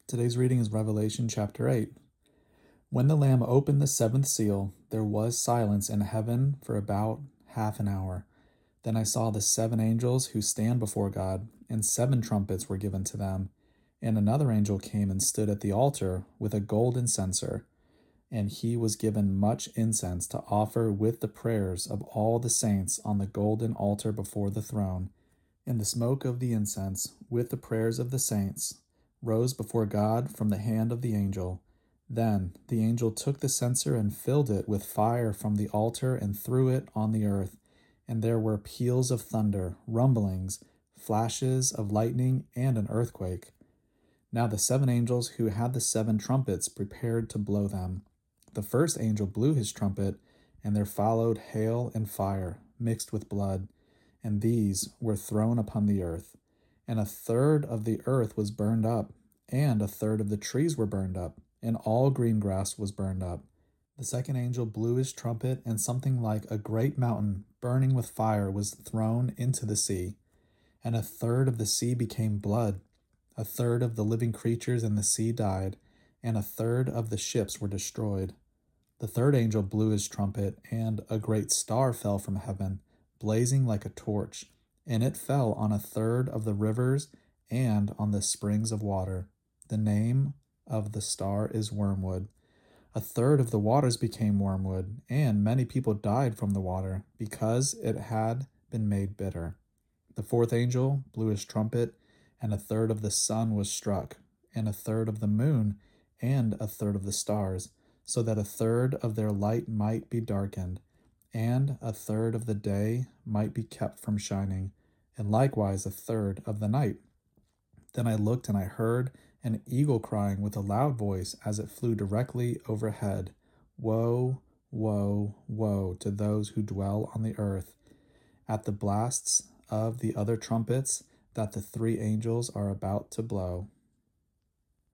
Today's reading is Revelation chapter 8. When the Lamb opened the seventh seal, there was silence in heaven for about half an hour. Then I saw the seven angels who stand before God, and seven trumpets were given to them. And another angel came and stood at the altar with a golden censer, and he was given much incense to offer with the prayers of all the saints on the golden altar before the throne. And the smoke of the incense, with the prayers of the saints, rose before God from the hand of the angel. Then the angel took the censer and filled it with fire from the altar and threw it on the earth. And there were peals of thunder, rumblings, flashes of lightning, and an earthquake. Now the seven angels who had the seven trumpets prepared to blow them. The first angel blew his trumpet, and there followed hail and fire, mixed with blood, and these were thrown upon the earth. And a third of the earth was burned up, and a third of the trees were burned up, and all green grass was burned up. The second angel blew his trumpet, and something like a great mountain burning with fire was thrown into the sea. And a third of the sea became blood. A third of the living creatures in the sea died, and a third of the ships were destroyed. The third angel blew his trumpet, and a great star fell from heaven, blazing like a torch, and it fell on a third of the rivers and on the springs of water. The name of the star is Wormwood. A third of the waters became wormwood, and many people died from the water, because it had been made bitter. The fourth angel blew his trumpet, and a third of the sun was struck, and a third of the moon, and a third of the stars, so that a third of their light might be darkened, and a third of the day might be kept from shining, and likewise a third of the night. Then I looked, and I heard an eagle crying with a loud voice as it flew directly overhead, "Woe, woe, woe to those who dwell on the earth, at the blasts of the other trumpets that the three angels are about to blow."